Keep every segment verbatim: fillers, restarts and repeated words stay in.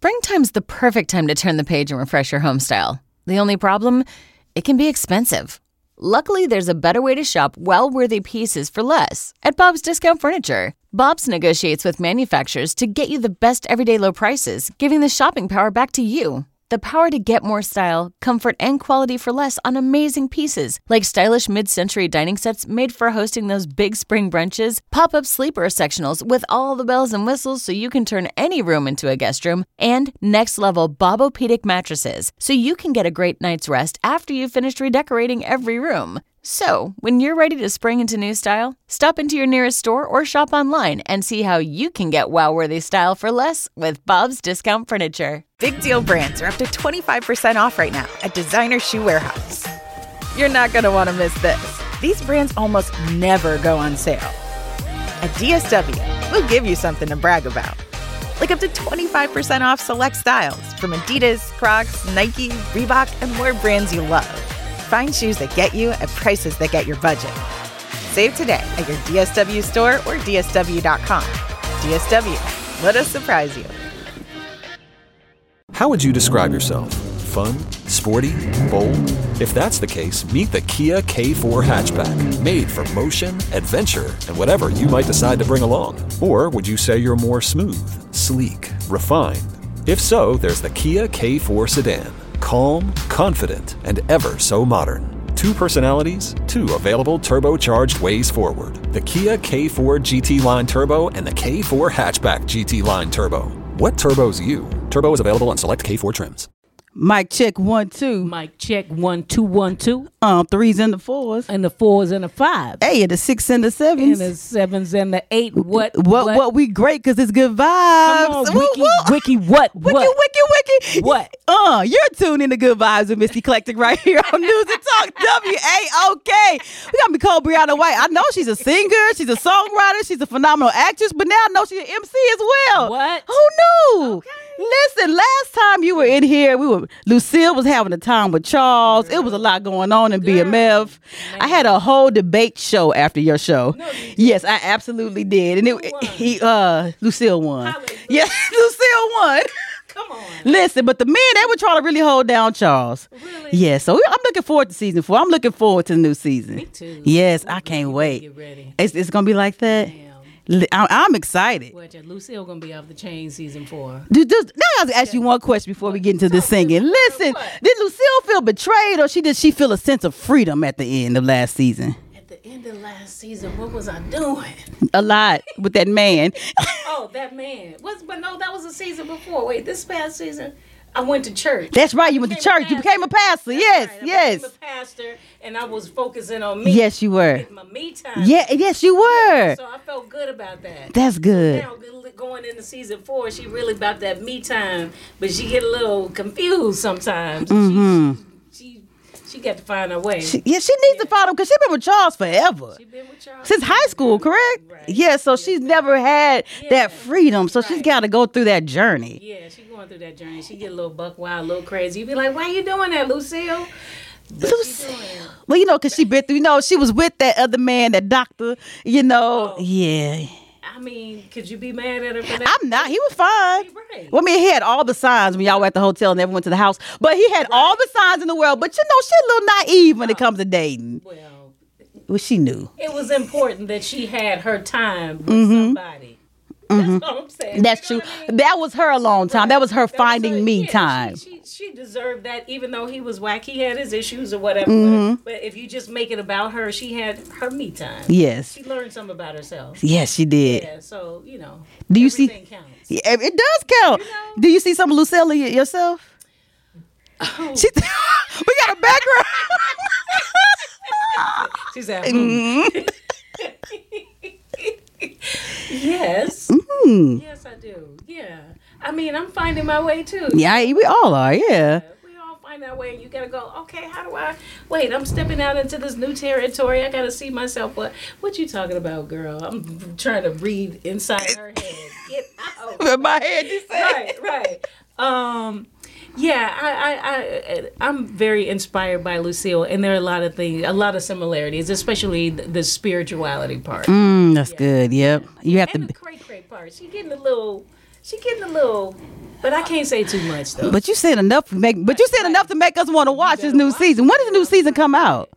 Springtime's the perfect time to turn the page and refresh your home style. The only problem? It can be expensive. Luckily, there's a better way to shop well-worthy pieces for less at Bob's Discount Furniture. Bob's negotiates with manufacturers to get you the best everyday low prices, giving the shopping power back to you. The power to get more style, comfort, and quality for less on amazing pieces, like stylish mid-century dining sets made for hosting those big spring brunches, pop-up sleeper sectionals with all the bells and whistles so you can turn any room into a guest room, and next-level Bobopedic mattresses so you can get a great night's rest after you've finished redecorating every room. So, when you're ready to spring into new style, stop into your nearest store or shop online and see how you can get wow-worthy style for less with Bob's Discount Furniture. Big Deal brands are up to twenty-five percent off right now at Designer Shoe Warehouse. You're not going to want to miss this. These brands almost never go on sale. At D S W, we'll give you something to brag about. Like up to twenty-five percent off select styles from Adidas, Crocs, Nike, Reebok, and more brands you love. Find shoes that get you at prices that get your budget. Save today at your D S W store or D S W dot com. D S W, let us surprise you. How would you describe yourself? Fun? Sporty? Bold? If that's the case, meet the Kia K four hatchback. Made for motion, adventure, and whatever you might decide to bring along. Or would you say you're more smooth, sleek, refined? If so, there's the Kia K four sedan. Calm, confident, and ever so modern. Two personalities, two available turbocharged ways forward. The Kia K four G T Line Turbo and the K four Hatchback G T Line Turbo. What turbo's you? Turbo is available on select K four trims. Mic check one, two. Mic check one, two, one, two. Um, threes and the fours. And the fours and the fives. Hey, and the six and the sevens. And the sevens and the eight. What? What? What? What we great because it's good vibes. Come on, Woo, wiki, woo. wiki, what? Wiki, what? wiki, wiki. What? Uh, you're tuned in to Good Vibes with Misty Eclectic right here on News and Talk W A O K. We got Nicole Brianna White. I know she's a singer, she's a songwriter, she's a phenomenal actress, but now I know she's an M C as well. What? Who knew? Okay. Listen, last time you were in here, we were Lucille was having a time with Charles. Girl. It was a lot going on in Girl. B M F. Man. I had a whole debate show after your show. No, you yes, I absolutely did. And it, he uh Lucille won. Yes, Lucille won. Come on. Listen, but the men, they were trying to really hold down Charles. Really? Yeah, so I'm looking forward to season four. I'm looking forward to the new season. Me too. Yes, We're I can't wait. Get ready. It's, it's going to be like that? Damn. I'm excited. Well, Lucille gonna be off the chain season four. Dude, just, now I have to ask you one question before we get into the singing. Listen, what? Did Lucille feel betrayed, or she did she feel a sense of freedom at the end of last season? At the end of last season, what was I doing? A lot with that man. Oh, that man. What's but no, that was the season before. Wait, this past season, I went to church. That's right. You went to church. You became a pastor. That's yes, right. I yes. became a pastor, and I was focusing on me. Yes, you were. My me time. Yeah, yes, you were. So I felt good about that. That's good. Now going into season four, she really about that me time, but she get a little confused sometimes. Mm-hmm. She, she she got to find her way. She, yeah, she needs yeah. to find him because she's been with Charles forever. She been with Charles since high school, correct? Right. Yeah, so she's never had yeah. that freedom. So right. she's got to go through that journey. Yeah, she's going through that journey. She get a little buck wild, a little crazy. You be like, why you doing that, Lucille? But Lucille. Well, you know, because she been through, you know, she was with that other man, that doctor, you know. Oh. Yeah. I mean, could you be mad at her for that? I'm not. He was fine. Right. Well, I mean, he had all the signs when y'all were at the hotel and never went to the house. But he had right. all the signs in the world. But, you know, she's a little naive when oh. it comes to dating. Well, well, she knew. It was important that she had her time with mm-hmm. somebody. Mm-hmm. That's what I'm saying. That's you know true. I mean? That was her alone time. Right. That was her that finding was her, me yeah, time. She, she, she deserved that, even though he was whack. He had his issues or whatever. Mm-hmm. But, but if you just make it about her, she had her me time. Yes. She learned something about herself. Yes, she did. Yeah, so, you know, do you see? Counts. Yeah, it does count. You know? Do you see some of Lucille yourself? Oh. She, we got a background. She's at mm-hmm. Yes. Mm. Yes, I do. Yeah. I mean, I'm finding my way too. Yeah, we all are. Yeah. yeah. We all find our way. You gotta go. Okay, how do I? Wait, I'm stepping out into this new territory. I gotta see myself. What? What you talking about, girl? I'm trying to read inside her head. Get out. In my head, you say. Right. Right. Um. Yeah, I, I, I, I'm very inspired by Lucille, and there are a lot of things, a lot of similarities, especially the, the spirituality part. Mm, that's yeah. good. Yep, you have and to. the cray cray part. She getting a little, she getting a little But I can't say too much though. But you said enough to make. But you said enough to make us want to watch this new season. When does the new season come out?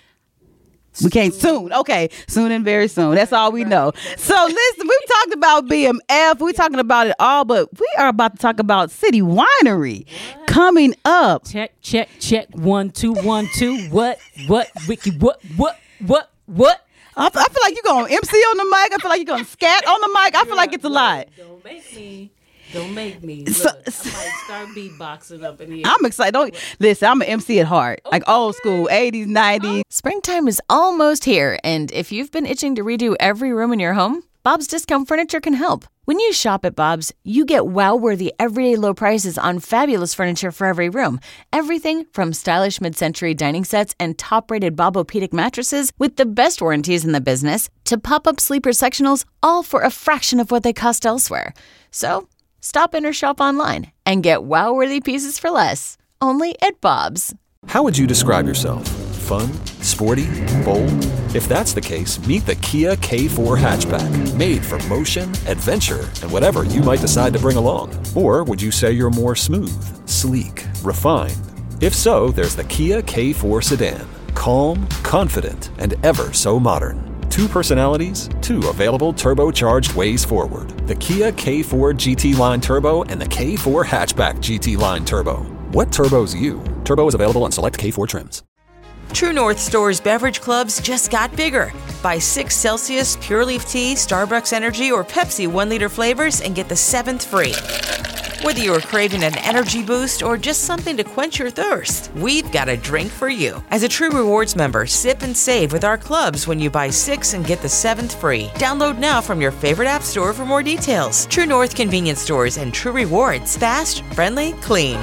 We can't soon. Okay, soon and very soon. That's all we know. So listen, we've talked about B M F. We're talking about it all, but we are about to talk about City Winery coming up. Check, check, check. One, two, one, two. What, what, Wiki, what, what, what, what? I, I feel like you're going to M C on the mic. I feel like you're going to scat on the mic. I feel like it's a lot. Don't make me. Don't make me. So- Look, I might start beatboxing up in here. I'm excited. Don't listen. I'm an M C at heart, like old school, eighties, nineties. Springtime is almost here, and if you've been itching to redo every room in your home, Bob's Discount Furniture can help. When you shop at Bob's, you get wow-worthy everyday low prices on fabulous furniture for every room. Everything from stylish mid-century dining sets and top-rated Bobopedic mattresses with the best warranties in the business to pop-up sleeper sectionals, all for a fraction of what they cost elsewhere. So stop in or shop online and get wow-worthy pieces for less. Only at Bob's. How would you describe yourself? Fun? Sporty? Bold? If that's the case, meet the Kia K four hatchback. Made for motion, adventure, and whatever you might decide to bring along. Or would you say you're more smooth, sleek, refined? If so, there's the Kia K four sedan. Calm, confident, and ever so modern. Two personalities, two available turbocharged ways forward. The Kia K four G T Line Turbo and the K four Hatchback G T Line Turbo. What turbo's you? Turbo is available on select K four trims. True North Store's beverage clubs just got bigger. Buy six Celsius, Pure Leaf Tea, Starbucks Energy, or Pepsi one-liter flavors and get the seventh free. Whether you are craving an energy boost or just something to quench your thirst, we've got a drink for you. As a True Rewards member, sip and save with our clubs when you buy six and get the seventh free. Download now from your favorite app store for more details. True North Convenience Stores and True Rewards. Fast, friendly, clean.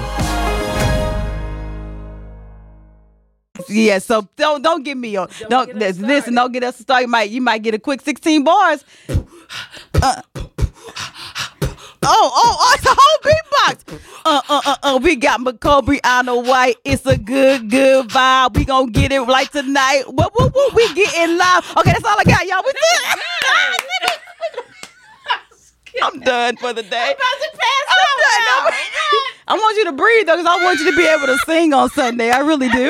Yeah, so don't don't get me on. Don't, don't listen. Started. Don't get us started. You might you might get a quick sixteen bars. Uh, Oh, oh, oh, it's a whole beatbox. Uh, uh, uh, uh, we got McCall, Brianna White. It's a good, good vibe. We gonna get it right tonight. Whoop, whoop, whoop. We getting live. Okay, that's all I got, y'all. We I'm done for the day. I'm about to pass I'm out. done. No, I want you to breathe, though, because I want you to be able to sing on Sunday. I really do.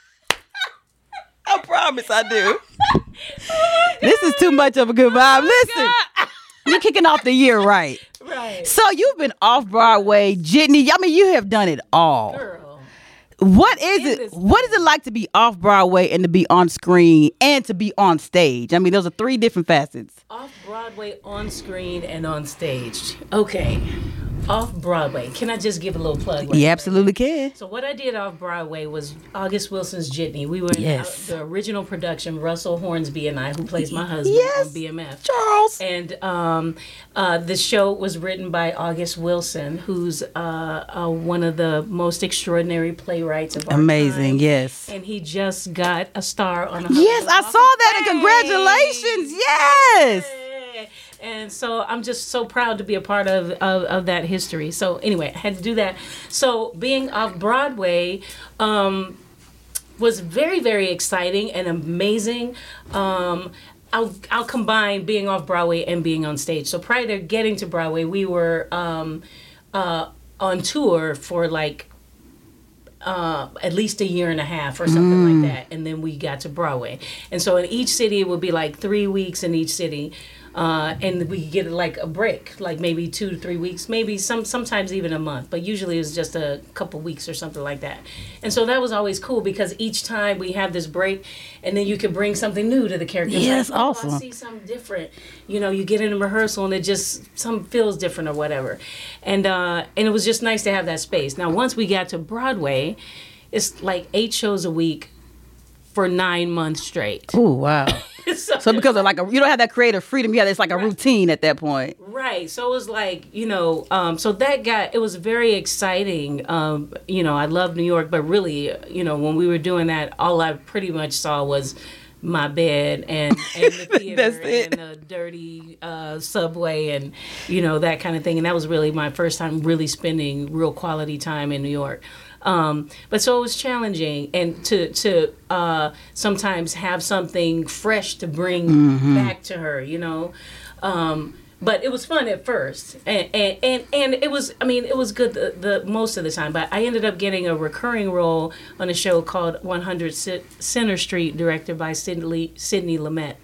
I promise I do. Oh, this is too much of a good vibe. Oh, listen, you're kicking off the year right. Right. So you've been off Broadway, Jitney. I mean, you have done it all. Girl. What is it? What is it like to be off Broadway and to be on screen and to be on stage? I mean, those are three different facets. Off Broadway, on screen, and on stage. Okay. Off Broadway. Can I just give a little plug? Right You absolutely can. So what I did off Broadway was August Wilson's Jitney. We were in Yes. the, the original production, Russell Hornsby and I, who plays my husband Yes. on B M F. Charles. And um, uh, the show was written by August Wilson, who's uh, uh, one of the most extraordinary playwrights of our Amazing, time. yes. And he just got a star on a Yes, I saw that, and congratulations. Yes. And so I'm just so proud to be a part of, of, of that history. So anyway, I had to do that. So being off Broadway um, was very, very exciting and amazing. Um, I'll, I'll combine being off Broadway and being on stage. So prior to getting to Broadway, we were um, uh, on tour for like Uh, at least a year and a half or something mm. like that, and then we got to Broadway. And so in each city, it would be like three weeks in each city, uh, and we get like a break, like maybe two to three weeks, maybe some sometimes even a month, but usually it was just a couple weeks or something like that. And so that was always cool because each time we have this break, and then you could bring something new to the characters. Yes, like, oh, awesome. I see something different. You know, you get in a rehearsal and it just some feels different or whatever, and uh, and it was just nice to have that space. Now once we got to Broadway, it's like eight shows a week for nine months straight. Oh, wow. so, So because of like a, you don't have that creative freedom, you have it's like a Right. routine at that point. Right. So it was like, you know, um, so that got, it was very exciting. Um, you know, I love New York, but really, you know, when we were doing that, all I pretty much saw was my bed and, and the theater That's it. and the dirty uh, subway and, you know, that kind of thing. And that was really my first time really spending real quality time in New York. Um, but so it was challenging, and to to uh, sometimes have something fresh to bring Mm-hmm. back to her, you know. Um, but it was fun at first, and and, and, and it was, I mean, it was good the, the most of the time. But I ended up getting a recurring role on a show called one hundred Center Street, directed by Sidney Sidney Lumet.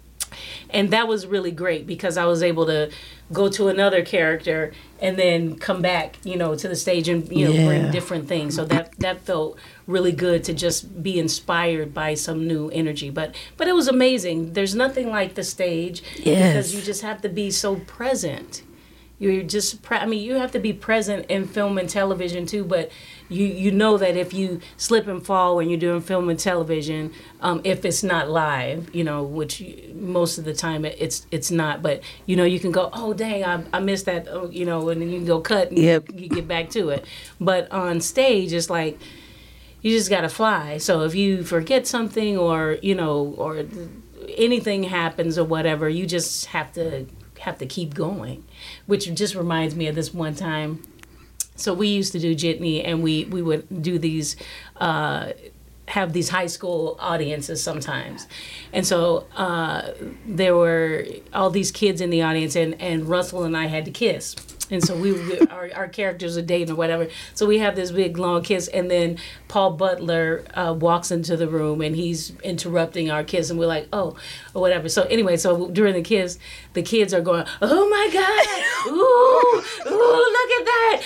And that was really great because I was able to go to another character and then come back, you know, to the stage and, you know, Yeah. bring different things. So that, that felt really good to just be inspired by some new energy. But but it was amazing. There's nothing like the stage Yes. because you just have to be so present. You're just, pre- I mean, you have to be present in film and television too, but you, you know that if you slip and fall when you're doing film and television, um, if it's not live, you know, which you, most of the time it, it's it's not, but, you know, you can go, oh, dang, I, I missed that, oh, you know, and then you can go cut and Yep. you get back to it. But on stage, it's like, you just got to fly. So if you forget something or, you know, or anything happens or whatever, you just have to have to keep going, which just reminds me of this one time. So we used to do Jitney, and we, we would do these, uh, have these high school audiences sometimes. And so uh, there were all these kids in the audience, and, and Russell and I had to kiss. And so we, we our, our characters are dating or whatever. So we have this big long kiss, and then Paul Butler uh, walks into the room, and he's interrupting our kiss, and we're like, oh, or whatever. So anyway, so during the kiss, the kids are going, oh my God, ooh, ooh, look at that,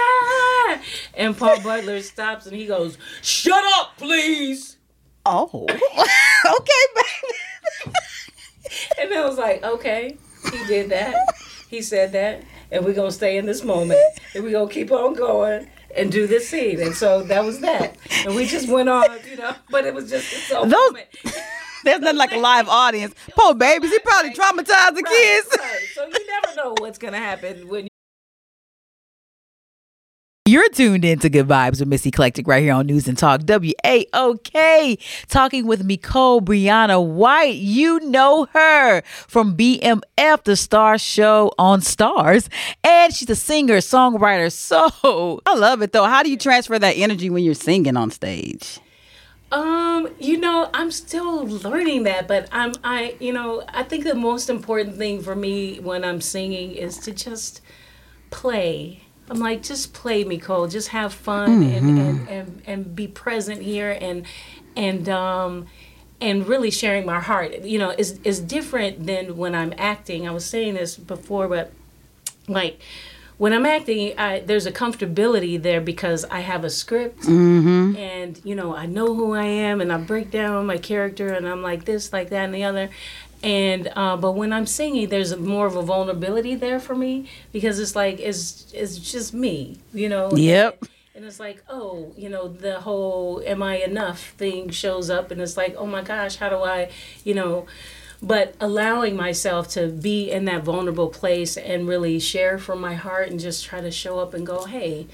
ah! And Paul Butler stops, and he goes, shut up, please. Oh, okay, baby. And I was like, okay, he did that. He said that. And we're going to stay in this moment. And we're going to keep on going and do this scene. And so that was that. And we just went on, you know. But it was just it's so Those- moment. There's nothing like a live audience. Poor babies, he probably traumatized the Right, kids. right. So you never know what's going to happen when you You're tuned in to Good Vibes with Miss Eclectic right here on News and Talk W A O K. Talking with Nicole Brianna White. You know her from B M F, the Star Show on Stars. And she's a singer, songwriter. So I love it though. How do you transfer that energy when you're singing on stage? Um, you know, I'm still learning that, but I'm, I, you know, I think the most important thing for me when I'm singing is to just play. I'm like, just play, Nicole. Just have fun Mm-hmm. and, and, and, and be present here and and um and really sharing my heart. You know, is is different than when I'm acting. I was saying this before, but like when I'm acting, I, there's a comfortability there because I have a script Mm-hmm. and, you know, I know who I am and I break down my character and I'm like this, like that, and the other. And uh, but when I'm singing, there's more of a vulnerability there for me because it's like it's it's just me, you know. Yep. And, and it's like, oh, you know, the whole "am I enough" thing shows up, and it's like, oh my gosh, how do I, you know. But allowing myself to be in that vulnerable place and really share from my heart and just try to show up and go, hey,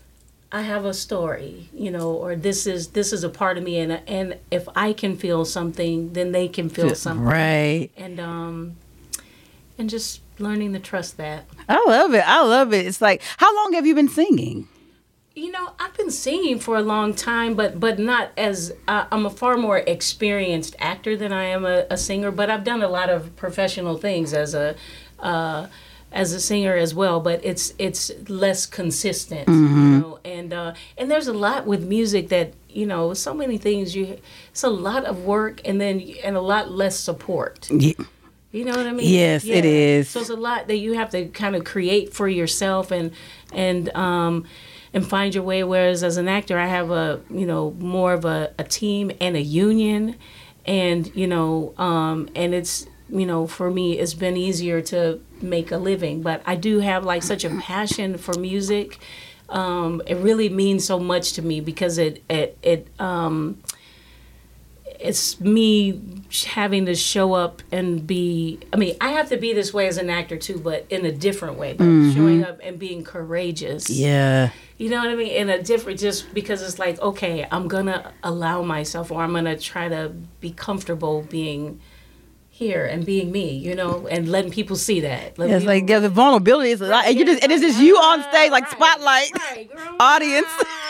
I have a story, you know, or this is this is a part of me, and and if I can feel something, then they can feel something, Right. and um, and just learning to trust that. I love it. I love it. It's like, how long have you been singing? You know, I've been singing for a long time, but but not as uh, I'm a far more experienced actor than I am a, a singer. But I've done a lot of professional things as a uh, as a singer as well. But it's it's less consistent, Mm-hmm. you know. And uh, and there's a lot with music that, you know, so many things. You it's a lot of work and then and a lot less support. Yeah. You know what I mean? Yes, it is. So it's a lot that you have to kind of create for yourself and and um and find your way. Whereas as an actor, I have a you know more of a, a team and a union, and you know um and it's you know for me it's been easier to make a living. But I do have like such a passion for music. Um, it really means so much to me because it it it um. It's me having to show up and be, I mean, I have to be this way as an actor too, but in a different way. But showing up and being courageous. Yeah. You know what I mean? In a different, just because it's like, okay, I'm going to allow myself, or I'm going to try to be comfortable being here and being me, you know, and letting people see that. Let It's people- like, yeah, the vulnerability is a lot. And you just, and it's just you on stage, like Right, spotlight, right, girl, audience.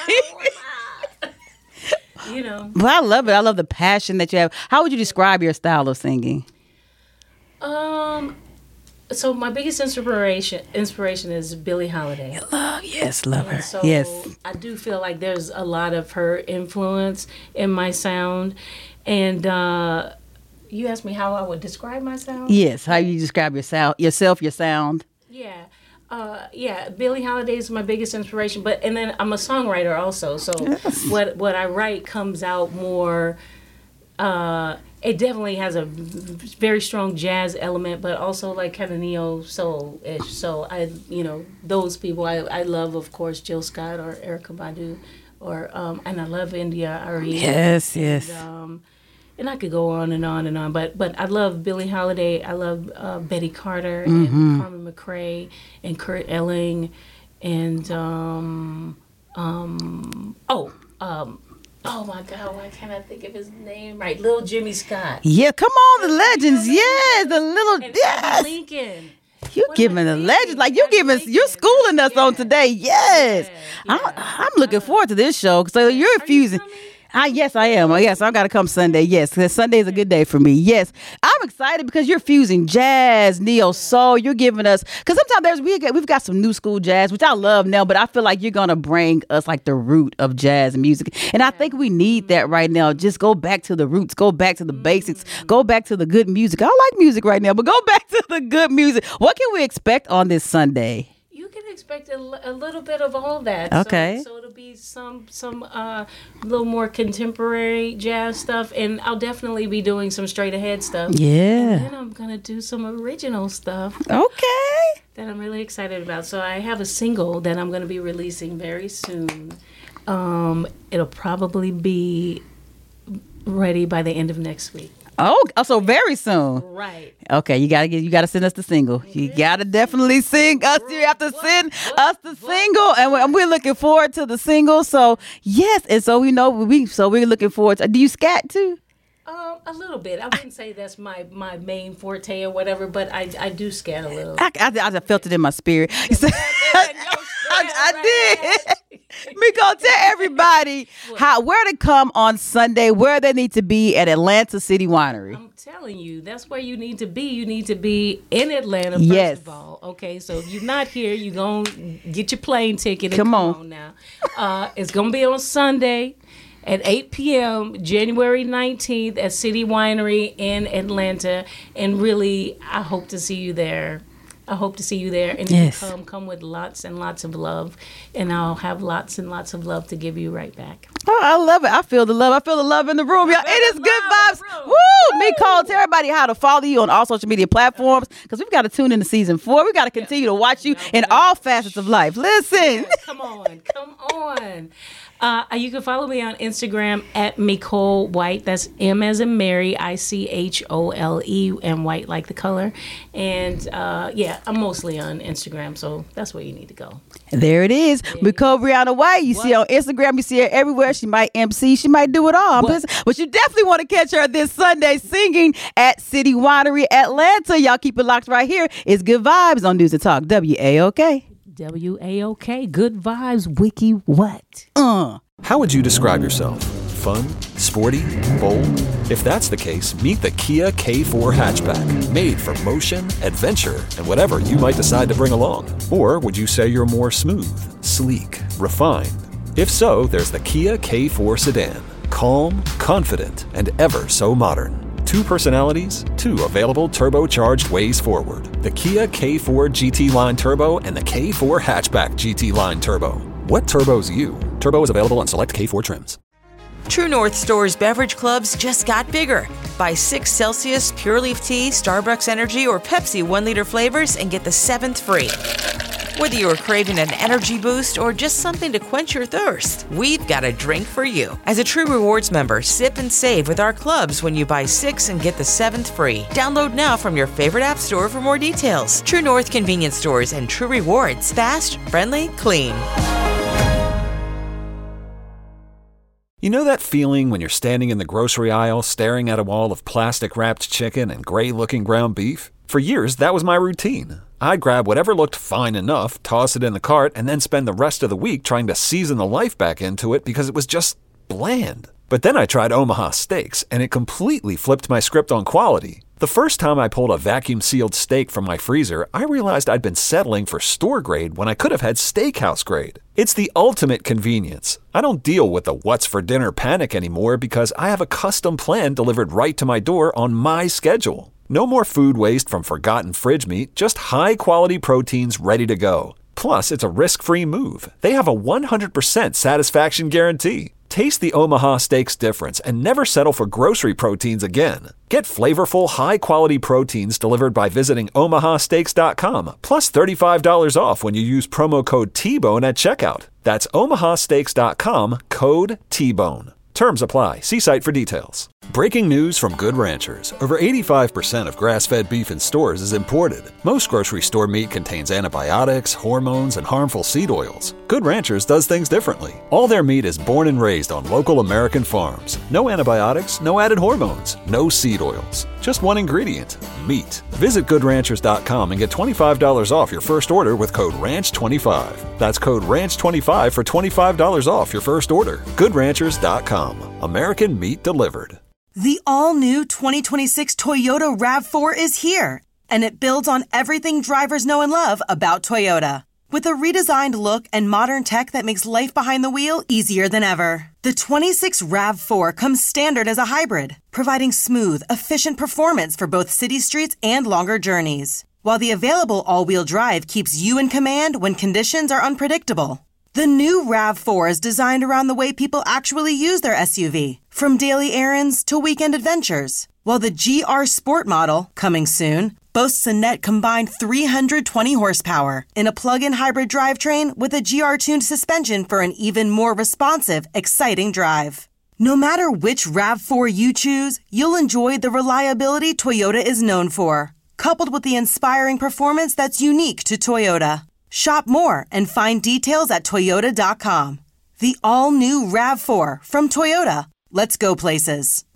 you know. Well, I love it. I love the passion that you have. How would you describe your style of singing? Um, so my biggest inspiration inspiration is Billie Holiday. Love, yes, love her. And so yes. I do feel like there's a lot of her influence in my sound. And uh, you asked me how I would describe my sound? Yes, how you describe your sound, yourself, your sound. Yeah. Uh, yeah, Billie Holiday is my biggest inspiration, but and then I'm a songwriter also. So yes. what what I write comes out more. Uh, it definitely has a very strong jazz element, but also like kind of neo soul ish. So I, you know, those people I, I love, of course, Jill Scott or Erykah Badu, or um, and I love India Arie. Yes, yes. And, um, And I could go on and on and on, but but I love Billie Holiday. I love uh, Betty Carter and Mm-hmm. Carmen McRae and Kurt Elling, and um, um, oh um, oh my God, why can't I think of his name right? Little Jimmy Scott. Yeah, come on, the legends. Yes, the little And yes. Abby Lincoln. You What giving am I the thinking? legends like you Abby giving Lincoln. you're schooling us Yeah. on today. Yes, Yeah, I'm, yeah. I'm looking forward to this show. So you're Are you fusing. coming? Ah, yes, I am. Yes, I've got to come Sunday. Yes, because Sunday is a good day for me. Yes, I'm excited because you're fusing jazz, neo soul. You're giving us because sometimes there's we get, we've got some new school jazz, which I love now, but I feel like you're gonna bring us like the root of jazz music, and I think we need that right now. Just go back to the roots, go back to the basics, go back to the good music. I don't like music right now, but go back to the good music. What can we expect on this Sunday? You can expect a, l- a little bit of all that. Okay. So, so it'll be some some uh little more contemporary jazz stuff, and I'll definitely be doing some straight ahead stuff. And Yeah. then I'm gonna do some original stuff Okay. that I'm really excited about. So I have a single that I'm gonna be releasing very soon. Um, it'll probably be ready by the end of next week. Oh, so very soon. Right. Okay, you gotta get you gotta send us the single. You gotta definitely sing us. You have to send us the single, and we're, and we're looking forward to the single. So yes, and so we know we so we're looking forward to. Do you scat too? Um, a little bit. I wouldn't say that's my, my main forte or whatever, but I I do scat a little. I, I, I just felt it in my spirit. I, I did. Miko, tell everybody how where to come on Sunday, where they need to be at Atlanta City Winery. I'm telling you, that's where you need to be. You need to be in Atlanta, first Yes. of all. Okay, so if you're not here, you're going to get your plane ticket and Come come, on. on. now. Uh, it's going to be on Sunday at eight p.m., January nineteenth at City Winery in Atlanta. And really, I hope to see you there. I hope to see you there. And if Yes. you come, come with lots and lots of love. And I'll have lots and lots of love to give you right back. Oh, I love it. I feel the love. I feel the love in the room, y'all. It is the good love vibes. in the room. Woo! Me call tell everybody how to follow you on all social media platforms because we've got to tune into season four. We got to continue to watch you in all facets of life. Listen. Come on, come on. Uh, you can follow me on Instagram at Nicole White. That's M as in Mary, I C H O L E, and white like the color. And uh, yeah, I'm mostly on Instagram, so that's where you need to go. There it is. Nicole Brianna White. You see her on Instagram. You see her everywhere. She might M C. She might do it all. What? But you definitely want to catch her this Sunday singing at City Winery, Atlanta. Y'all keep it locked right here. It's Good Vibes on News and Talk W A O K. W A O K, good vibes, wiki what? Uh. How would you describe yourself? Fun? Sporty? Bold? If that's the case, meet the Kia K four hatchback, made for motion, adventure, and whatever you might decide to bring along. Or would you say you're more smooth, sleek, refined? If so, there's the Kia K four sedan. Calm, confident, and ever so modern. Two personalities, two available turbocharged ways forward. The Kia K four G T Line Turbo and the K four Hatchback G T Line Turbo. What turbo's you? Turbo is available on select K four trims. True North Store's beverage clubs just got bigger. Buy six Celsius Pure Leaf Tea, Starbucks Energy, or Pepsi one liter flavors and get the seventh free. Whether you're craving an energy boost or just something to quench your thirst, we've got a drink for you. As a True Rewards member, sip and save with our clubs when you buy six and get the seventh free. Download now from your favorite app store for more details. True North Convenience Stores and True Rewards. Fast, friendly, clean. You know that feeling when you're standing in the grocery aisle staring at a wall of plastic-wrapped chicken and gray-looking ground beef? For years, that was my routine. I'd grab whatever looked fine enough, toss it in the cart, and then spend the rest of the week trying to season the life back into it because it was just bland. But then I tried Omaha Steaks, and it completely flipped my script on quality. The first time I pulled a vacuum-sealed steak from my freezer, I realized I'd been settling for store grade when I could have had steakhouse grade. It's the ultimate convenience. I don't deal with the what's for dinner panic anymore because I have a custom plan delivered right to my door on my schedule. No more food waste from forgotten fridge meat, just high-quality proteins ready to go. Plus, it's a risk-free move. They have a one hundred percent satisfaction guarantee. Taste the Omaha Steaks difference and never settle for grocery proteins again. Get flavorful, high-quality proteins delivered by visiting omaha steaks dot com, plus thirty-five dollars off when you use promo code T bone at checkout. That's omaha steaks dot com, code T bone. Terms apply. See site for details. Breaking news from Good Ranchers. Over eighty-five percent of grass-fed beef in stores is imported. Most grocery store meat contains antibiotics, hormones, and harmful seed oils. Good Ranchers does things differently. All their meat is born and raised on local American farms. No antibiotics, no added hormones, no seed oils. Just one ingredient, meat. Visit good ranchers dot com and get twenty-five dollars off your first order with code ranch twenty-five. That's code ranch twenty-five for twenty-five dollars off your first order. good ranchers dot com. American meat delivered. The all-new twenty twenty-six Toyota RAV four is here, and it builds on everything drivers know and love about Toyota. With a redesigned look and modern tech that makes life behind the wheel easier than ever. The twenty-six RAV four comes standard as a hybrid, providing smooth, efficient performance for both city streets and longer journeys. While the available all-wheel drive keeps you in command when conditions are unpredictable. The new RAV four is designed around the way people actually use their S U V, from daily errands to weekend adventures. While the G R Sport model, coming soon, boasts a net combined three hundred twenty horsepower in a plug-in hybrid drivetrain with a G R-tuned suspension for an even more responsive, exciting drive. No matter which RAV four you choose, you'll enjoy the reliability Toyota is known for, coupled with the inspiring performance that's unique to Toyota. Shop more and find details at toyota dot com. The all-new RAV four from Toyota. Let's go places.